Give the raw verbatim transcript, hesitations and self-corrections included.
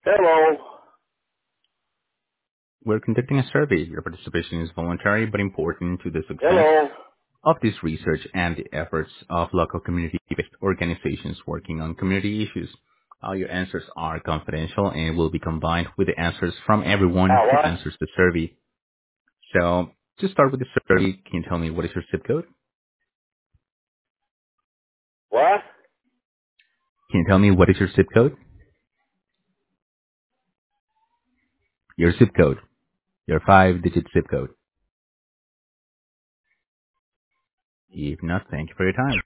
Hello. We're conducting a survey. Your participation is voluntary but important to the success Hello. of this research and the efforts of local community-based organizations working on community issues. All your answers are confidential and will be combined with the answers from everyone Uh, who what? answers the survey. So, to start with the survey, can you tell me what is your zip code? What? Can you tell me what is your zip code? Your zip code. Your five-digit zip code. If not, thank you for your time.